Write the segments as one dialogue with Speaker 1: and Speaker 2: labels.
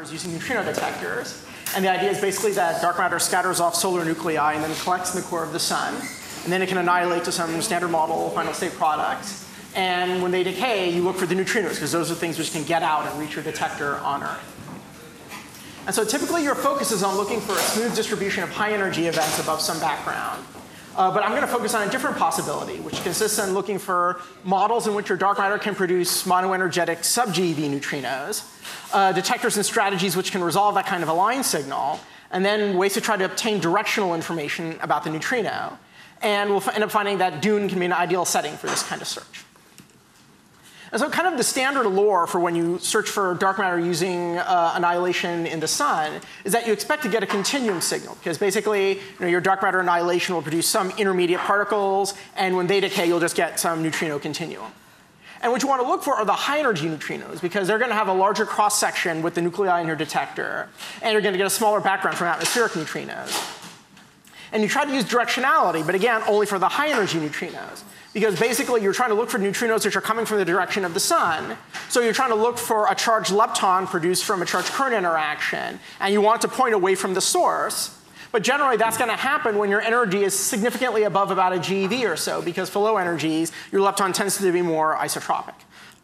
Speaker 1: matter is using neutrino detectors. And the idea is basically that dark matter scatters off solar nuclei and then collects in the core of the sun. And then it can annihilate to some standard model final state product. And when they decay, you look for the neutrinos, because those are things which can get out and reach your detector on Earth. And so typically your focus is on looking for a smooth distribution of high energy events above some background. But I'm going to focus on a different possibility, which consists in looking for models in which your dark matter can produce monoenergetic sub-GeV neutrinos, detectors and strategies which can resolve that kind of a line signal, and then ways to try to obtain directional information about the neutrino. And we'll end up finding that Dune can be an ideal setting for this kind of search. And so kind of the standard lore for when you search for dark matter using annihilation in the sun is that you expect to get a continuum signal, because basically your dark matter annihilation will produce some intermediate particles, and when they decay, you'll just get some neutrino continuum. And what you want to look for are the high energy neutrinos, because they're going to have a larger cross section with the nuclei in your detector, and you're going to get a smaller background from atmospheric neutrinos. And you try to use directionality, but again, only for the high energy neutrinos. Because basically, you're trying to look for neutrinos which are coming from the direction of the sun. So you're trying to look for a charged lepton produced from a charged current interaction. And you want to point away from the source. But generally, that's going to happen when your energy is significantly above about a GeV or so. Because for low energies, your lepton tends to be more isotropic.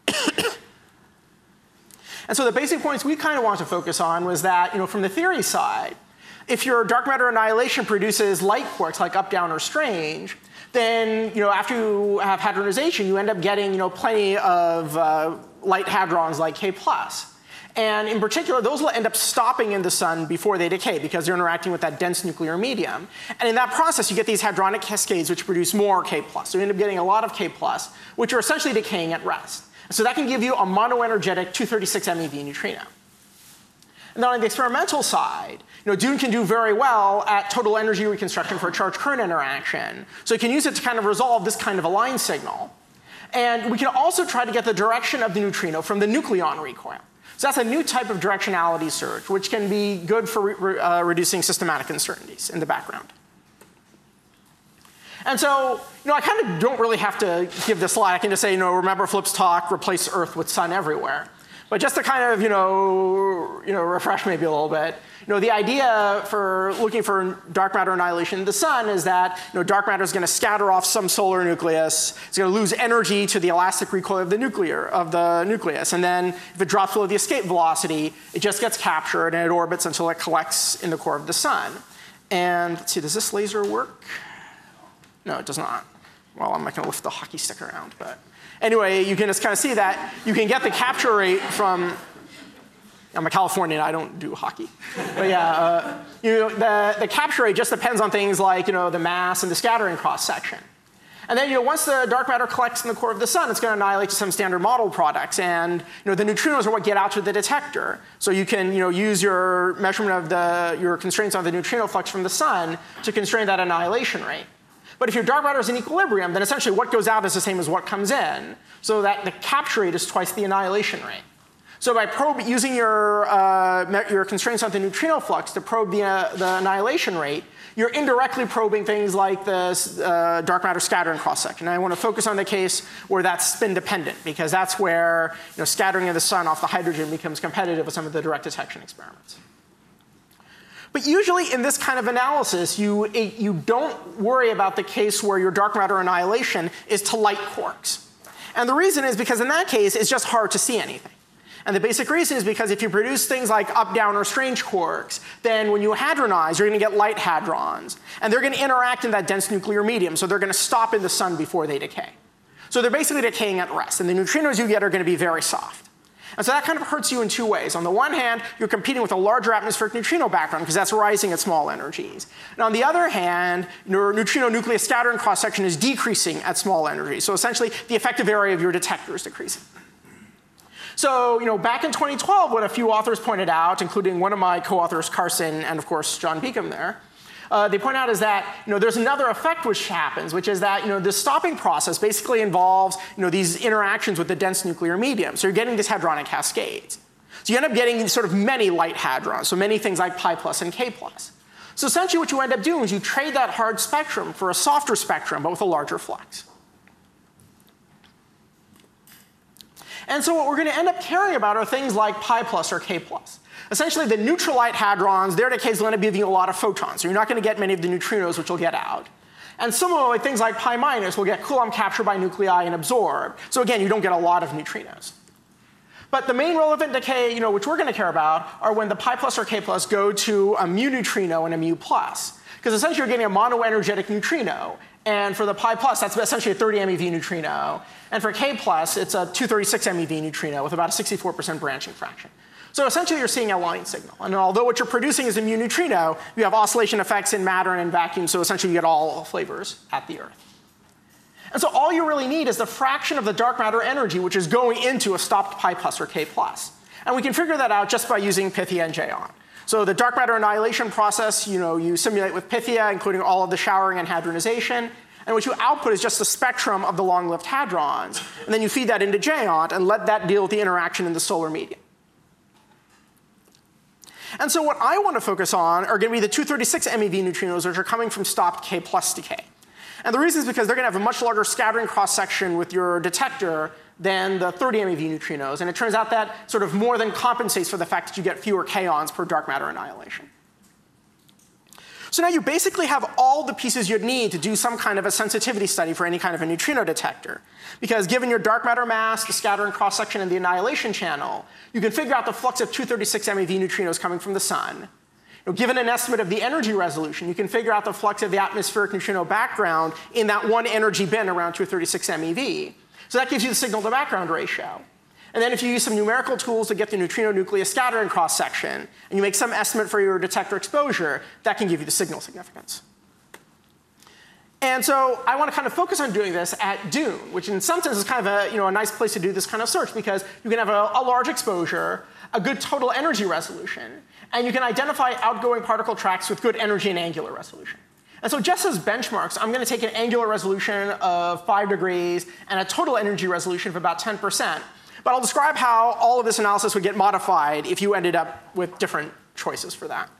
Speaker 1: And so the basic points we kind of want to focus on was that, from the theory side, if your dark matter annihilation produces light quarks like up, down, or strange, then after you have hadronization, you end up getting plenty of light hadrons like K+. And in particular, those will end up stopping in the sun before they decay, because they're interacting with that dense nuclear medium. And in that process, you get these hadronic cascades which produce more K+. So you end up getting a lot of K+, which are essentially decaying at rest. And so that can give you a monoenergetic 236 MeV neutrino. And then on the experimental side, Dune can do very well at total energy reconstruction for a charged current interaction. So you can use it to kind of resolve this kind of a line signal. And we can also try to get the direction of the neutrino from the nucleon recoil. So that's a new type of directionality search, which can be good for reducing systematic uncertainties in the background. And so, I kind of don't really have to give this slide. I can just say, remember Flip's talk, replace Earth with sun everywhere. But just to kind of, refresh maybe a little bit, the idea for looking for dark matter annihilation in the sun is that, dark matter is going to scatter off some solar nucleus. It's going to lose energy to the elastic recoil of the nucleus. And then if it drops below the escape velocity, it just gets captured and it orbits until it collects in the core of the sun. And let's see, does this laser work? No, it does not. Well, I'm not going to lift the hockey stick around, but. Anyway, you can just kind of see that you can get the capture rate from, I'm a Californian, I don't do hockey. But yeah, the capture rate just depends on things like the mass and the scattering cross section. And then once the dark matter collects in the core of the sun, it's going to annihilate to some standard model products. And the neutrinos are what get out to the detector. So you can use your measurement of your constraints on the neutrino flux from the sun to constrain that annihilation rate. But if your dark matter is in equilibrium, then essentially what goes out is the same as what comes in, so that the capture rate is twice the annihilation rate. So by using your constraints on the neutrino flux to probe the annihilation rate, you're indirectly probing things like the dark matter scattering cross-section. And I want to focus on the case where that's spin dependent, because that's where scattering of the sun off the hydrogen becomes competitive with some of the direct detection experiments. But usually in this kind of analysis, you don't worry about the case where your dark matter annihilation is to light quarks. And the reason is because in that case, it's just hard to see anything. And the basic reason is because if you produce things like up, down, or strange quarks, then when you hadronize, you're going to get light hadrons. And they're going to interact in that dense nuclear medium, so they're going to stop in the sun before they decay. So they're basically decaying at rest. And the neutrinos you get are going to be very soft. And so that kind of hurts you in two ways. On the one hand, you're competing with a larger atmospheric neutrino background, because that's rising at small energies. And on the other hand, your neutrino nucleus scattering cross-section is decreasing at small energies. So essentially, the effective area of your detector is decreasing. So back in 2012, what a few authors pointed out, including one of my co-authors, Carson, and of course, John Beacom there, they point out is that there's another effect which happens, which is that the stopping process basically involves these interactions with the dense nuclear medium. So you're getting these hadronic cascades. So you end up getting sort of many light hadrons, so many things like pi plus and k plus. So essentially what you end up doing is you trade that hard spectrum for a softer spectrum, but with a larger flux. And so what we're going to end up caring about are things like pi plus or k plus. essentially the neutral light hadrons, their decay is going to be giving you a lot of photons. So you're not going to get many of the neutrinos which will get out. And similarly, things like pi minus will get Coulomb captured by nuclei and absorbed. So again, you don't get a lot of neutrinos. But the main relevant decay, which we're going to care about, are when the pi plus or k plus go to a mu neutrino and a mu plus. Because essentially you're getting a monoenergetic neutrino. And for the pi plus, that's essentially a 30 MeV neutrino. And for k plus, it's a 236 MeV neutrino with about a 64% branching fraction. So essentially you're seeing a line signal. And although what you're producing is a mu neutrino, you have oscillation effects in matter and in vacuum, so essentially you get all flavors at the Earth. And so all you really need is the fraction of the dark matter energy which is going into a stopped pi plus or k plus. And we can figure that out just by using Pythia and Geon. So the dark matter annihilation process, you simulate with Pythia, including all of the showering and hadronization. And what you output is just the spectrum of the long-lived hadrons. And then you feed that into Geant and let that deal with the interaction in the solar medium. And so what I want to focus on are going to be the 236 MeV neutrinos, which are coming from stopped k plus decay. And the reason is because they're going to have a much larger scattering cross-section with your detector than the 30 MeV neutrinos. And it turns out that sort of more than compensates for the fact that you get fewer kaons per dark matter annihilation. So now you basically have all the pieces you'd need to do some kind of a sensitivity study for any kind of a neutrino detector. Because given your dark matter mass, the scattering cross-section, and the annihilation channel, you can figure out the flux of 236 MeV neutrinos coming from the sun. Given an estimate of the energy resolution, you can figure out the flux of the atmospheric neutrino background in that one energy bin around 236 MeV. So that gives you the signal-to-background ratio. And then if you use some numerical tools to get the neutrino nucleus scattering cross-section, and you make some estimate for your detector exposure, that can give you the signal significance. And so I want to kind of focus on doing this at Dune, which in some sense is kind of a nice place to do this kind of search, because you can have a large exposure, a good total energy resolution, and you can identify outgoing particle tracks with good energy and angular resolution. And so just as benchmarks, I'm going to take an angular resolution of 5 degrees and a total energy resolution of about 10%. But I'll describe how all of this analysis would get modified if you ended up with different choices for that.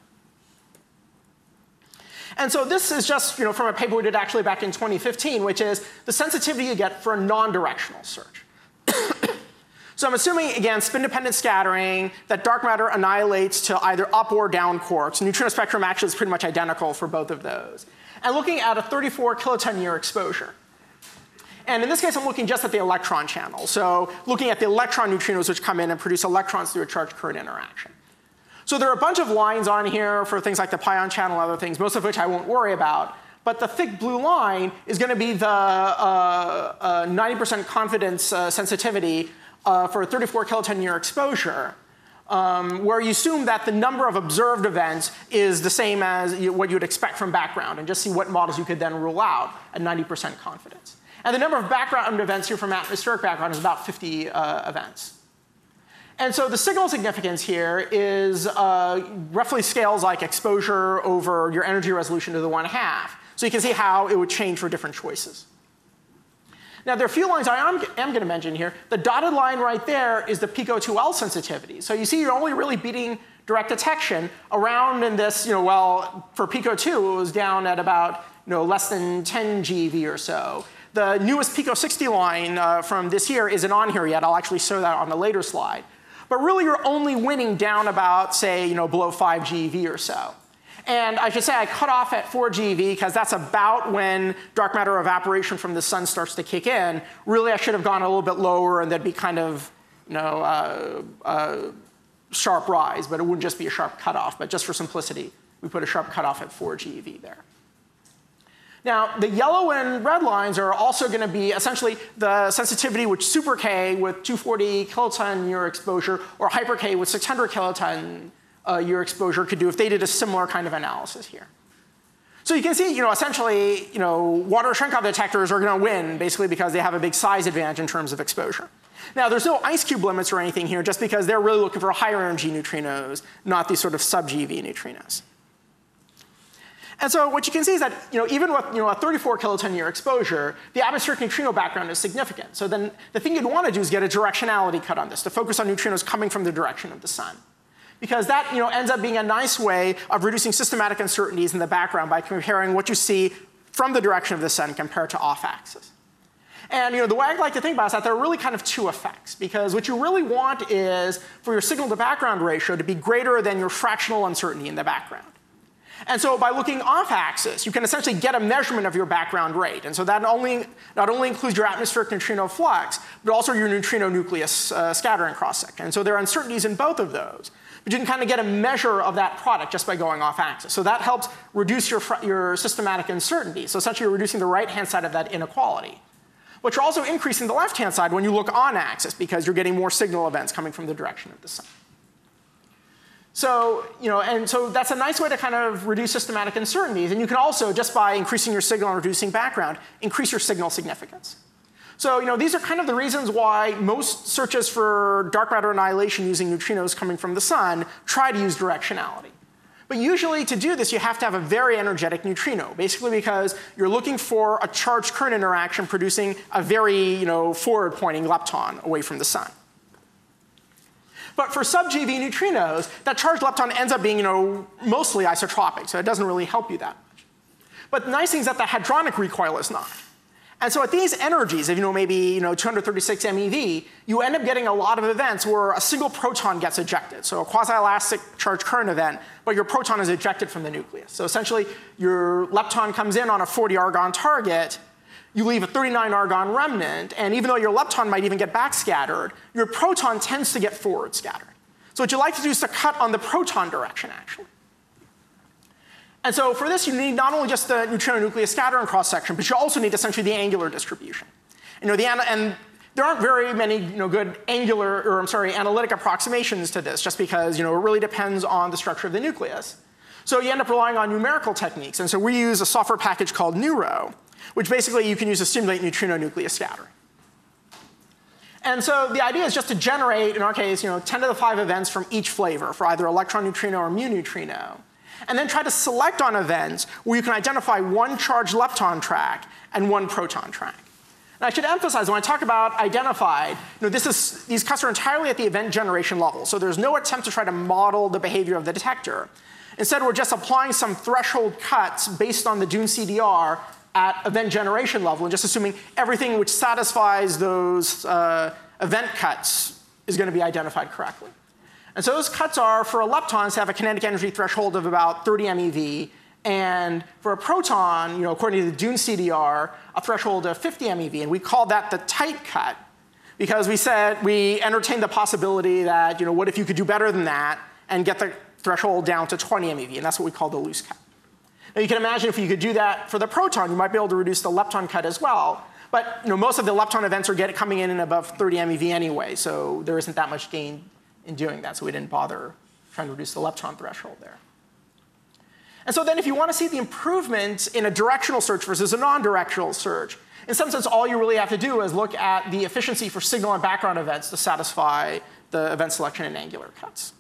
Speaker 1: And so this is just from a paper we did actually back in 2015, which is the sensitivity you get for a non-directional search. So I'm assuming, again, spin-dependent scattering, that dark matter annihilates to either up or down quarks. Neutrino spectrum actually is pretty much identical for both of those. And looking at a 34 kiloton year exposure. And in this case, I'm looking just at the electron channel. So looking at the electron neutrinos which come in and produce electrons through a charge current interaction. So there are a bunch of lines on here for things like the pion channel and other things, most of which I won't worry about. But the thick blue line is going to be the 90% confidence sensitivity for a 34 kiloton year exposure, where you assume that the number of observed events is the same as what you would expect from background, and just see what models you could then rule out at 90% confidence. And the number of background events here from atmospheric background is about 50 events. And so the signal significance here is roughly scales like exposure over your energy resolution to the 1/2. So you can see how it would change for different choices. Now, there are a few lines I am going to mention here. The dotted line right there is the Pico2L sensitivity. So you see you're only really beating direct detection around in this, well, for Pico2, it was down at about less than 10 GeV or so. The newest Pico60 line from this year isn't on here yet. I'll actually show that on the later slide. But really, you're only winning down about, say, below 5 GeV or so. And I should say I cut off at 4 GeV because that's about when dark matter evaporation from the sun starts to kick in. Really, I should have gone a little bit lower, and there'd be kind of sharp rise, but it wouldn't just be a sharp cutoff. But just for simplicity, we put a sharp cutoff at 4 GeV there. Now, the yellow and red lines are also going to be essentially the sensitivity which super K with 240 kiloton year exposure or hyper K with 600 kiloton year exposure could do if they did a similar kind of analysis here. So you can see, essentially, water Cherenkov detectors are going to win basically because they have a big size advantage in terms of exposure. Now, there's no ice cube limits or anything here just because they're really looking for higher energy neutrinos, not these sort of sub-GeV neutrinos. And so what you can see is that even with a 34 kiloton year exposure, the atmospheric neutrino background is significant. So then the thing you'd want to do is get a directionality cut on this to focus on neutrinos coming from the direction of the sun. Because that ends up being a nice way of reducing systematic uncertainties in the background by comparing what you see from the direction of the sun compared to off-axis. And the way I like to think about it is that there are really kind of two effects, because what you really want is for your signal to background ratio to be greater than your fractional uncertainty in the background. And so by looking off axis, you can essentially get a measurement of your background rate. And so that not only includes your atmospheric neutrino flux, but also your neutrino nucleus scattering cross-section. And so there are uncertainties in both of those. But you can kind of get a measure of that product just by going off axis. So that helps reduce your systematic uncertainty. So essentially you're reducing the right-hand side of that inequality. But you're also increasing the left-hand side when you look on axis, because you're getting more signal events coming from the direction of the sun. So, and so that's a nice way to kind of reduce systematic uncertainties. And you can also, just by increasing your signal and reducing background, increase your signal significance. So, these are kind of the reasons why most searches for dark matter annihilation using neutrinos coming from the sun try to use directionality. But usually to do this, you have to have a very energetic neutrino, basically because you're looking for a charged current interaction producing a very, forward-pointing lepton away from the sun. But for sub-GeV neutrinos, that charged lepton ends up being, mostly isotropic, so it doesn't really help you that much. But the nice thing is that the hadronic recoil is not. And so at these energies, of maybe 236 MeV, you end up getting a lot of events where a single proton gets ejected. So a quasi-elastic charged current event, but your proton is ejected from the nucleus. So essentially, your lepton comes in on a 40 argon target, you leave a 39 argon remnant, and even though your lepton might even get backscattered, your proton tends to get forward scattered. So what you like to do is to cut on the proton direction, actually. And so for this, you need not only just the neutrino nucleus scattering cross-section, but you also need essentially the angular distribution. And there aren't very many good analytic approximations to this, just because it really depends on the structure of the nucleus. So you end up relying on numerical techniques. And so we use a software package called Neuro, which basically you can use to simulate neutrino nucleus scattering. And so the idea is just to generate, in our case, 10 to the 5 events from each flavor for either electron neutrino or mu neutrino, and then try to select on events where you can identify one charged lepton track and one proton track. And I should emphasize, when I talk about identified, these cuts are entirely at the event generation level. So there's no attempt to try to model the behavior of the detector. Instead, we're just applying some threshold cuts based on the Dune CDR at event generation level, and just assuming everything which satisfies those event cuts is going to be identified correctly. And so those cuts are, for leptons, have a kinetic energy threshold of about 30 MeV, and for a proton, according to the Dune CDR, a threshold of 50 MeV. And we call that the tight cut, because we entertained the possibility that, what if you could do better than that and get the threshold down to 20 MeV, and that's what we call the loose cut. Now you can imagine if you could do that for the proton, you might be able to reduce the lepton cut as well. But most of the lepton events are coming in above 30 MeV anyway, so there isn't that much gain in doing that, so we didn't bother trying to reduce the lepton threshold there. And so then if you want to see the improvements in a directional search versus a non-directional search, in some sense all you really have to do is look at the efficiency for signal and background events to satisfy the event selection and angular cuts.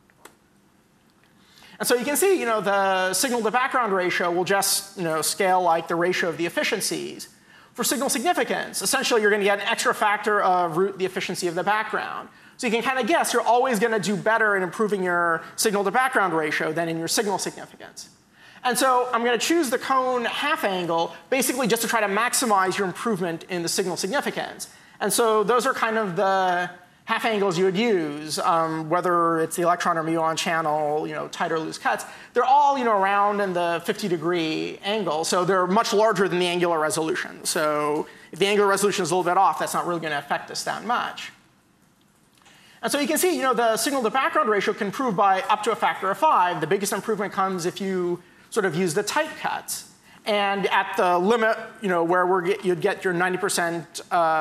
Speaker 1: And so you can see, the signal to background ratio will just, scale like the ratio of the efficiencies. For signal significance, essentially you're going to get an extra factor of root the efficiency of the background. So you can kind of guess you're always going to do better in improving your signal to background ratio than in your signal significance. And so I'm going to choose the cone half angle basically just to try to maximize your improvement in the signal significance. And so those are kind of the half angles you would use, whether it's the electron or muon channel, tight or loose cuts. They're all around in the 50-degree angle, so they're much larger than the angular resolution. So if the angular resolution is a little bit off, that's not really going to affect us that much. And so you can see, the signal to background ratio can improve by up to a factor of 5. The biggest improvement comes if you sort of use the tight cuts. And at the limit, where you'd get your 90%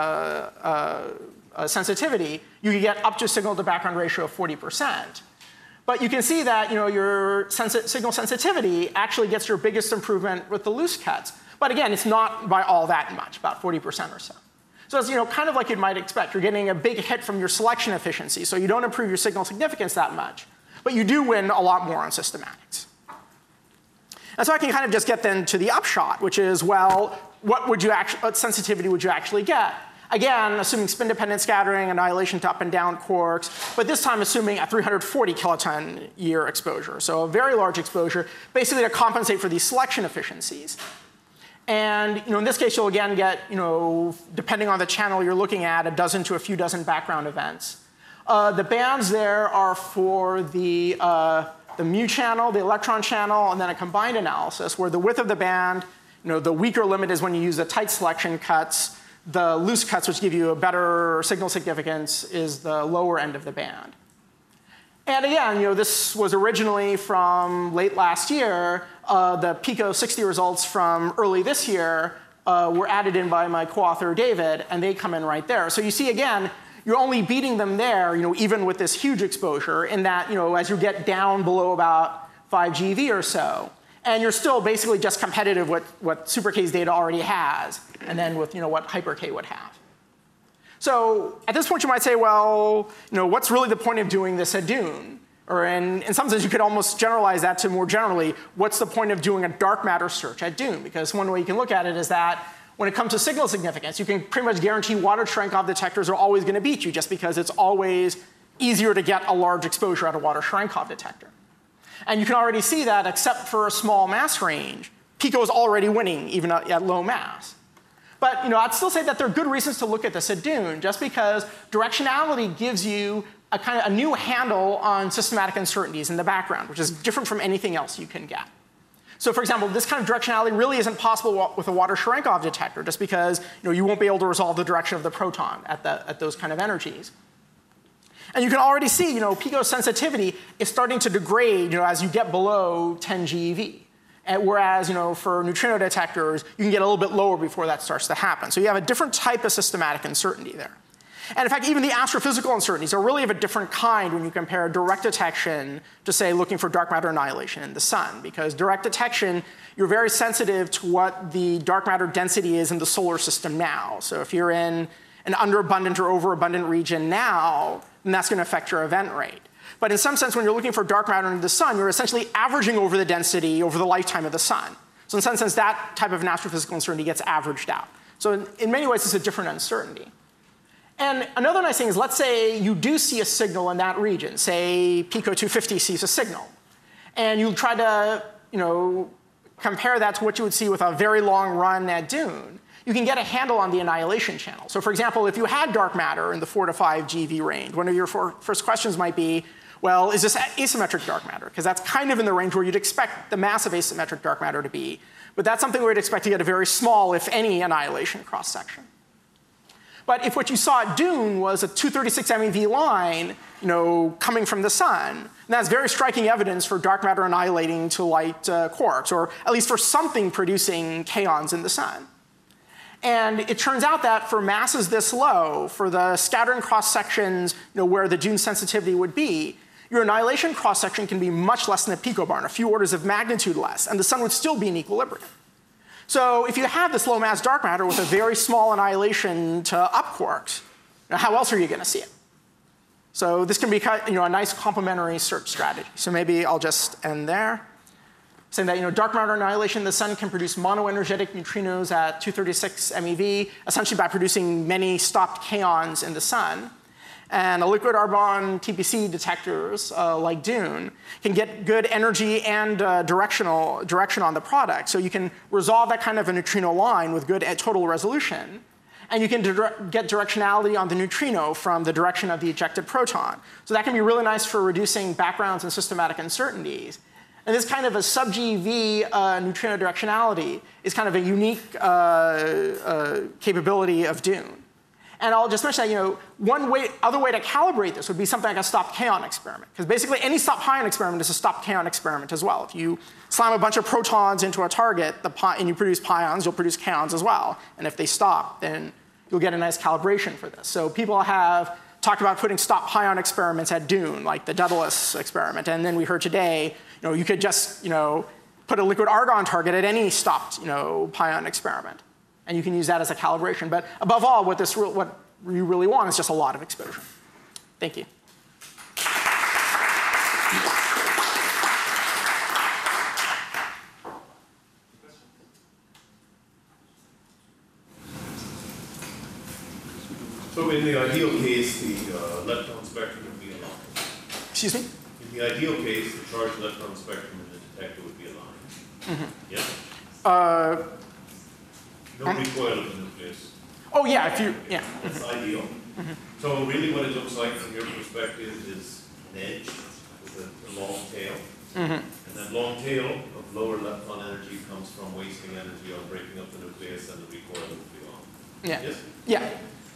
Speaker 1: sensitivity, you can get up to a signal to background ratio of 40%. But you can see that your signal sensitivity actually gets your biggest improvement with the loose cuts. But again, it's not by all that much, about 40% or so. So it's kind of like you might expect. You're getting a big hit from your selection efficiency, so you don't improve your signal significance that much. But you do win a lot more on systematics. And so I can kind of just get then to the upshot, which is, well, what sensitivity would you actually get? Again, assuming spin-dependent scattering, annihilation to up and down quarks, but this time assuming a 340 kiloton year exposure. So a very large exposure, basically to compensate for these selection efficiencies. And in this case, you'll again get, depending on the channel you're looking at, a dozen to a few dozen background events. The bands there are for the mu channel, the electron channel, and then a combined analysis where the width of the band, the weaker limit is when you use the tight selection cuts. The loose cuts, which give you a better signal significance, is the lower end of the band. And again, this was originally from late last year. The Pico 60 results from early this year were added in by my co-author David, and they come in right there. So you see, again, you're only beating them there, even with this huge exposure, in that, as you get down below about 5 GeV or so, and you're still basically just competitive with what SuperK's data already has, and then with what HyperK would have. So at this point, you might say, well, what's really the point of doing this at Dune? Or in some sense, you could almost generalize that to more generally, what's the point of doing a dark matter search at Dune? Because one way you can look at it is that when it comes to signal significance, you can pretty much guarantee water Cherenkov detectors are always going to beat you, just because it's always easier to get a large exposure at a water Cherenkov detector. And you can already see that, except for a small mass range, Pico is already winning, even at low mass. But I'd still say that there are good reasons to look at this at Dune, just because directionality gives you a kind of a new handle on systematic uncertainties in the background, which is different from anything else you can get. So for example, this kind of directionality really isn't possible with a water Cherenkov detector, just because you won't be able to resolve the direction of the proton at those kind of energies. And you can already see, Pico's sensitivity is starting to degrade, as you get below 10 GeV. Whereas, for neutrino detectors, you can get a little bit lower before that starts to happen. So you have a different type of systematic uncertainty there. And in fact, even the astrophysical uncertainties are really of a different kind when you compare direct detection to, say, looking for dark matter annihilation in the sun. Because direct detection, you're very sensitive to what the dark matter density is in the solar system now. So if you're in an underabundant or overabundant region now, then that's going to affect your event rate. But in some sense, when you're looking for dark matter in the sun, you're essentially averaging over the density over the lifetime of the sun. So in some sense, that type of an astrophysical uncertainty gets averaged out. So in many ways, it's a different uncertainty. And another nice thing is, let's say you do see a signal in that region. Say Pico 250 sees a signal. And you try to compare that to what you would see with a very long run at Dune. You can get a handle on the annihilation channel. So for example, if you had dark matter in the 4 to 5 GeV range, one of your first questions might be, well, is this asymmetric dark matter? Because that's kind of in the range where you'd expect the massive asymmetric dark matter to be. But that's something where you'd expect to get a very small, if any, annihilation cross-section. But if what you saw at Dune was a 236 MeV line, coming from the sun, that's very striking evidence for dark matter annihilating to light quarks, or at least for something producing kaons in the sun. And it turns out that for masses this low, for the scattering cross-sections where the Dune sensitivity would be, your annihilation cross-section can be much less than a picobarn, a few orders of magnitude less, and the sun would still be in equilibrium. So if you have this low mass dark matter with a very small annihilation to up quarks, how else are you going to see it? So this can be a nice complementary search strategy. So maybe I'll just end there, saying that dark matter annihilation in the sun can produce monoenergetic neutrinos at 236 MeV, essentially by producing many stopped kaons in the sun. And a liquid argon TPC detectors like Dune can get good energy and direction on the product. So you can resolve that kind of a neutrino line with good total resolution. And you can get directionality on the neutrino from the direction of the ejected proton. So that can be really nice for reducing backgrounds and systematic uncertainties. And this kind of a sub-GeV neutrino directionality is kind of a unique capability of Dune. And I'll just mention that other way to calibrate this would be something like a stopped kaon experiment. Because basically any stopped pion experiment is a stopped kaon experiment as well. If you slam a bunch of protons into a target and you produce pions, you'll produce kaons as well. And if they stop, then you'll get a nice calibration for this. So people have talked about putting stopped pion experiments at Dune, like the Daedalus experiment. And then we heard today, you could just put a liquid argon target at any stopped pion experiment. And you can use that as a calibration. But above all, what you really want is just a lot of exposure. Thank you.
Speaker 2: So in the ideal case, the lepton spectrum would be aligned.
Speaker 1: Excuse me?
Speaker 2: In the ideal case, the charged lepton spectrum in the detector would be aligned. Mm-hmm. Yeah? No recoil of the nucleus.
Speaker 1: Oh yeah, if you, yeah.
Speaker 2: That's ideal. So really what it looks like from your perspective is an edge with a long tail. And that long tail of lower lepton energy comes from wasting energy on breaking up the nucleus and the recoil will be on.
Speaker 1: Yeah.
Speaker 2: Yes?
Speaker 1: Yeah.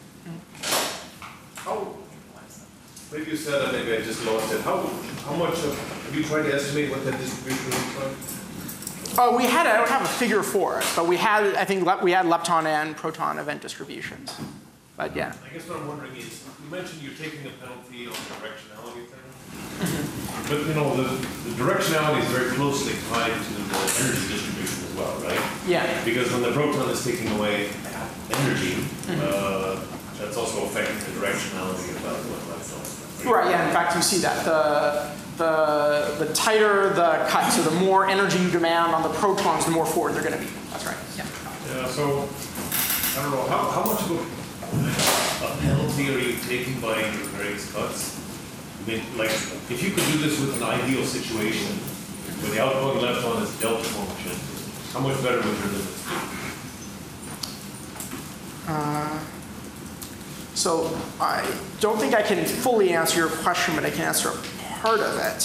Speaker 2: How, maybe you said that, maybe I just lost it. How much have you tried to estimate what that distribution looks like?
Speaker 1: We had, I don't have a figure for it, but we had, I think we had lepton and proton event distributions. But yeah.
Speaker 2: I guess what I'm wondering is, you mentioned you're taking a penalty on the directionality thing. But you know, the directionality is very closely tied to the energy distribution as well, right?
Speaker 1: Yeah.
Speaker 2: Because when the proton is taking away energy, that's also affecting the directionality of that lepton.
Speaker 1: Right, yeah, in fact you see that. The tighter the cut, so the more energy you demand on the protons, the more forward they're going to be. That's right. Yeah.
Speaker 2: Yeah, so, I don't know, how much of a penalty are you taking by your various cuts? I mean, like, if you could do this with an ideal situation, where the outgoing lepton is delta function, how much better would your limits be?
Speaker 1: So I don't think I can fully answer your question, but I can answer a part of it.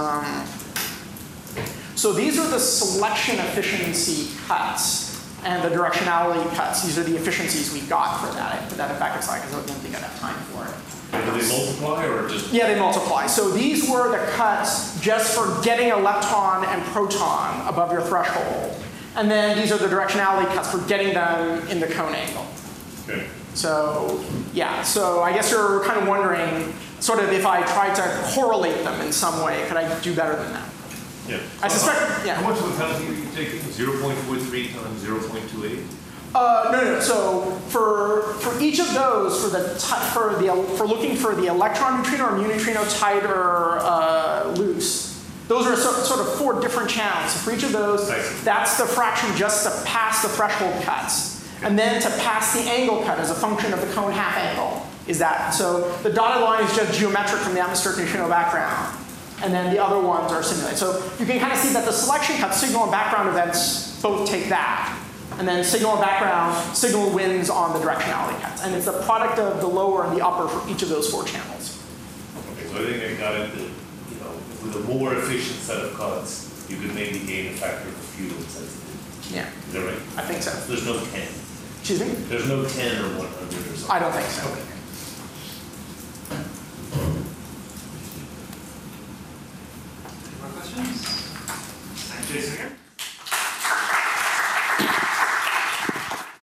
Speaker 1: So these are the selection efficiency cuts and the directionality cuts. These are the efficiencies we got for that. I put that in back slide because I didn't think I'd have time for it.
Speaker 2: Do they multiply or just?
Speaker 1: Yeah, they multiply. So these were the cuts just for getting a lepton and proton above your threshold. And then these are the directionality cuts for getting them in the cone angle.
Speaker 2: Okay.
Speaker 1: So yeah, so I guess you're kind of wondering, sort of if I tried to correlate them in some way, could I do better than that?
Speaker 2: Yeah.
Speaker 1: I suspect, yeah.
Speaker 2: How much of a penalty are you taking? 0.43 times 0.28?
Speaker 1: No. So for each of those, for looking for the electron neutrino or mu neutrino tight or loose, those are sort of 4 different channels. So for each of those, that's the fraction just to pass the threshold cuts. And then to pass the angle cut as a function of the cone half angle is that. So the dotted line is just geometric from the atmospheric neutrino background. And then the other ones are simulated. So you can kind of see that the selection cut, signal and background events both take that. And then signal and background, signal wins on the directionality cuts. And it's the product of the lower and the upper for each of those 4 channels.
Speaker 2: Okay, so I think I got it that, you know, with a more efficient set of cuts, you could maybe gain a factor of a few instead of 2.
Speaker 1: Yeah.
Speaker 2: Is that right?
Speaker 1: I think so.
Speaker 2: There's no 10.
Speaker 1: Excuse me?
Speaker 2: There's no 10 or 100 or something.
Speaker 1: I don't think so.
Speaker 2: Okay.